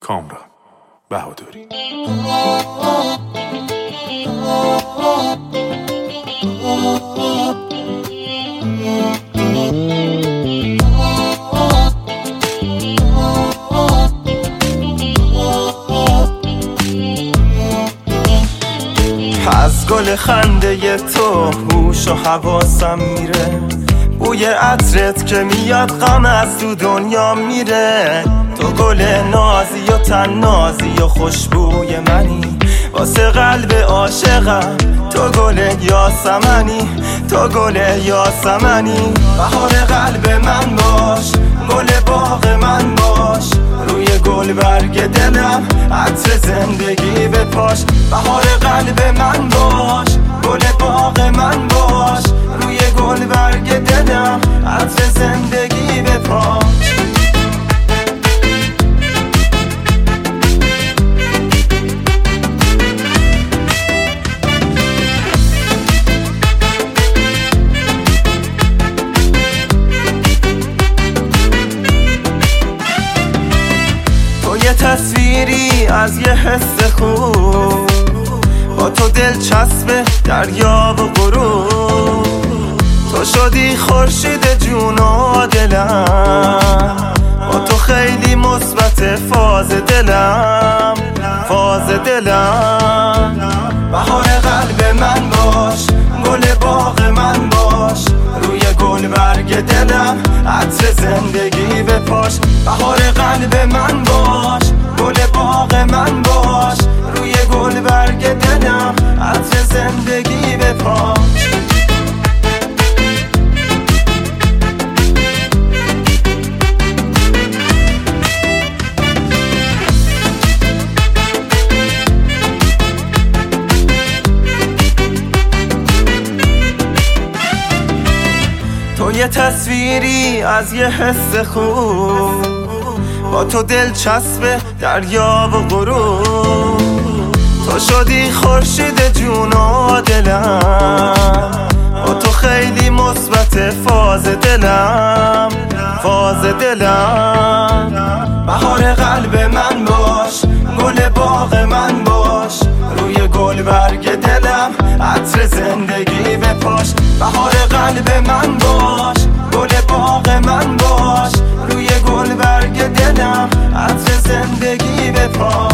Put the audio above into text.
کامران بهادری. از گل خنده تو هوش و حواسم میره، بوی عطرت که میاد غم از تو دنیا میره. تو گل نازی و تنازی و خوشبوی منی، واسه قلب عاشقم تو گل یاسمنی، تو گل یاسمنی. بهار قلب من باش، گل باغ من باش، روی گل برگ دلم عطر زندگی بپاش. بهار قلب من باش، گل باغ من باش، روی گل برگ دلم عطر زندگی بپاش. یه تصویری از یه حس خوب، با تو دلچسب دریا و غروب. تو شدی خورشید جون و دلم، با تو خیلی مثبت فاز دلم، فاز دلم. بهار قلب من باش، گل باغ من باش، روی گل برگ دلم عطر زندگی بپاش. بهار قلب من باش، گل باغ من باش، روی گل برگ دلم عطر زندگی بپاش. تو یه تصویری از یه حس خوب، با تو دلچسب دریا و غروب. تو شدی خورشید جون و دلم، با تو خیلی مثبت فاز دلم، فاز دلم. بهار قلب من باش، گل باغ من باش، روی گل برگ دلم عطر زندگی بپاش. بهار قلب من باش، گل باغ من باش، روی گل برگ دلم عطر زندگی بپاش.